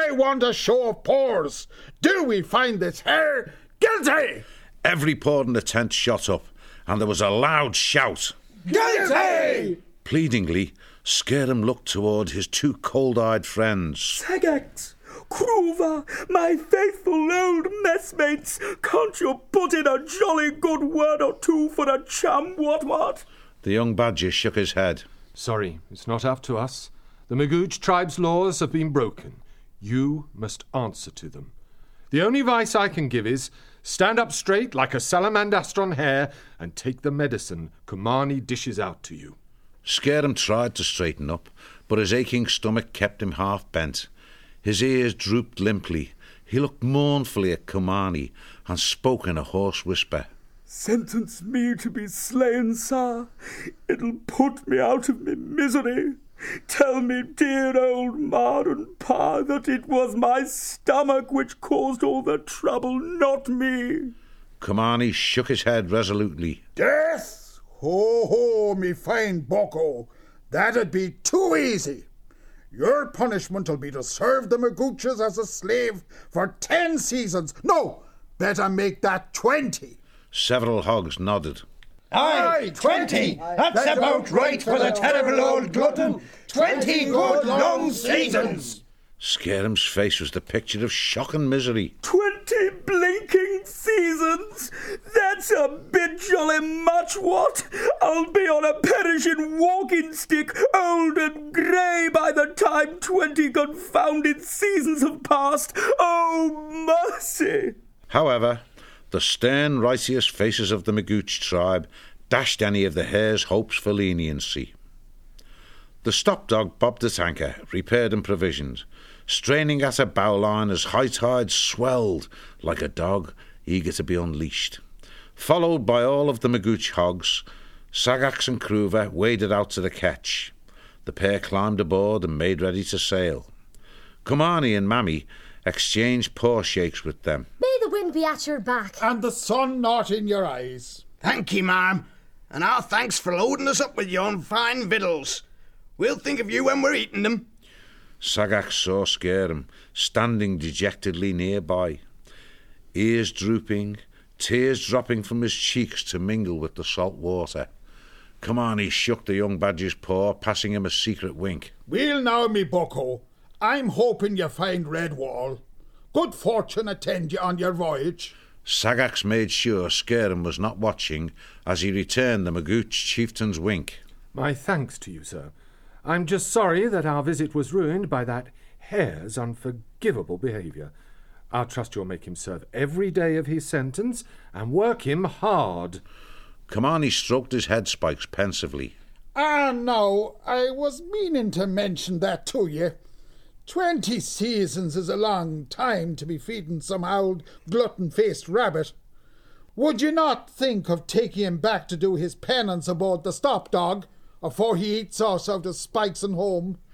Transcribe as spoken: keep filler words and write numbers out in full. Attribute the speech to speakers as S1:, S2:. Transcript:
S1: I want a show of paws. Do we find this hare guilty?
S2: Every paw in the tent shot up, and there was a loud shout.
S1: Guilty!
S2: Pleadingly, Scarum looked toward his two cold-eyed friends.
S3: Sagax, Kruva, my faithful old messmates, can't you put in a jolly good word or two for a chum, what-what?
S2: The young badger shook his head.
S4: Sorry, it's not up to us. The Magooch tribe's laws have been broken. You must answer to them. The only advice I can give is stand up straight like a salamandastron hare and take the medicine Kumani dishes out to you.
S2: Scarum tried to straighten up, but his aching stomach kept him half bent. His ears drooped limply. He looked mournfully at Kumani and spoke in a hoarse whisper.
S3: Sentence me to be slain, sir. It'll put me out of my misery. Tell me, dear old ma and pa, that it was my stomach which caused all the trouble, not me.
S2: Kumani shook his head resolutely.
S1: Death? Ho, ho, me fine bucko. That'd be too easy. Your punishment'll be to serve the Magooches as a slave for ten seasons. No, better make that twenty.
S2: Several hogs nodded.
S5: Aye, twenty. That's, That's about right for the terrible old glutton. Twenty good long seasons.
S2: Scarum's face was the picture of shock and misery.
S3: Twenty blinking seasons? That's a bit jolly much, what? I'll be on a perishing walking stick, old and grey by the time twenty confounded seasons have passed. Oh, mercy!
S2: However, the stern, righteous faces of the Magooch tribe dashed any of the hare's hopes for leniency. The stop-dog bobbed its anchor, repaired and provisioned, straining at a bowline as high tide swelled like a dog eager to be unleashed. Followed by all of the Magooch hogs, Sagax and Kruva waded out to the ketch. The pair climbed aboard and made ready to sail. Kumani and Mammy exchanged paw shakes with them.
S6: May the wind be at your back.
S1: And the sun not in your eyes.
S5: Thank ye, ma'am. And our thanks for loading us up with yon fine victuals. We'll think of you when we're eating them.
S2: Sagax saw Scarum standing dejectedly nearby, ears drooping, tears dropping from his cheeks to mingle with the salt water. Kumani shook the young badger's paw, passing him a secret wink.
S1: Well now, me bucko, I'm hoping you find Redwall. Good fortune attend you on your voyage.
S2: Sagax made sure Scarum was not watching as he returned the Magooch chieftain's wink.
S4: My thanks to you, sir. I'm just sorry that our visit was ruined by that hare's unforgivable behaviour. I trust you'll make him serve every day of his sentence and work him hard.
S2: Kumani stroked his head spikes pensively.
S1: Ah, no, I was meaning to mention that to you. Twenty seasons is a long time to be feeding some old glutton-faced rabbit. Would you not think of taking him back to do his penance aboard the stop-dog afore he eats us out of spikes and home?